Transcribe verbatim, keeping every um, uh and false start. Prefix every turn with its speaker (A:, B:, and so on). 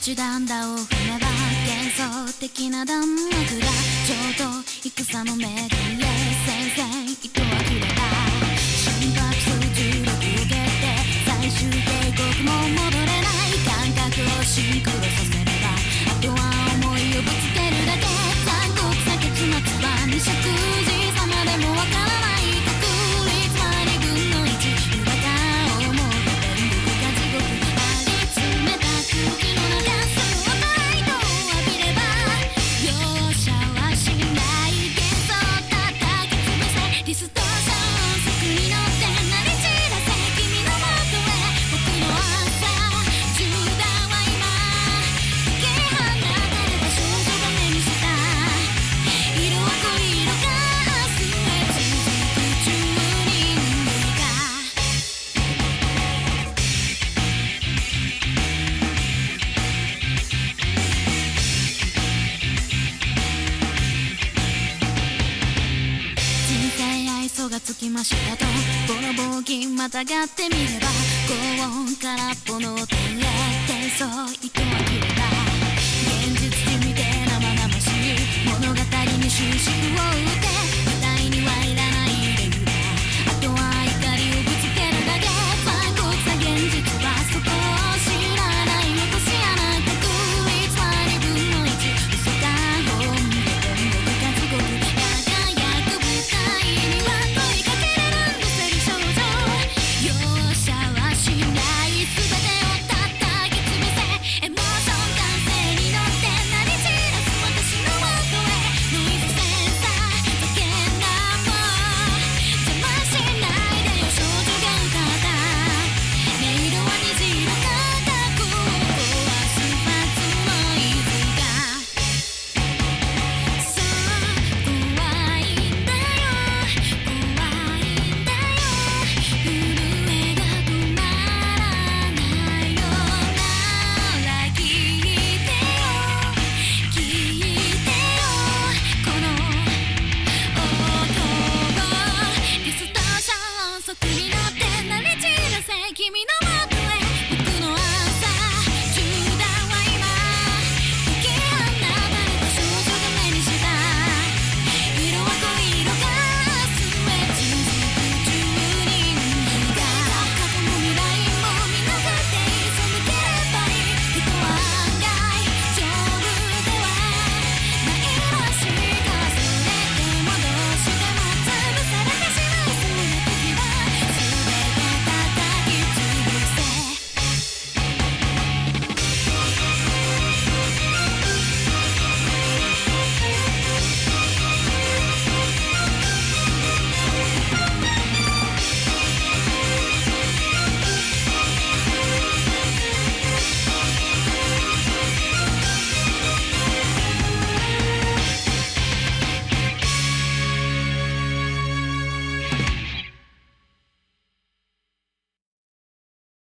A: 手段だを踏めば幻想的な弾幕がちょうど戦の巡りへ戦線糸は切れた心拍数重力を受けて最終警告も戻れない感覚をシンクロさせればあとは思いをぶつけるだけ残酷さ結末は未釈時さまでもわからない確率は二分の一裏側を思う天国か地獄張り詰めた空気の中スローライトを浴びれば容赦はしない幻想叩き潰せディストーション速に乗って鳴り散らせ君のもとへ僕の朝銃弾は今解き放たれた少女が目にした色は濃い色が明日へ続くチューニングが人生愛想がつきましたとボロボロ銀またがってみれば高音空っぽの天へ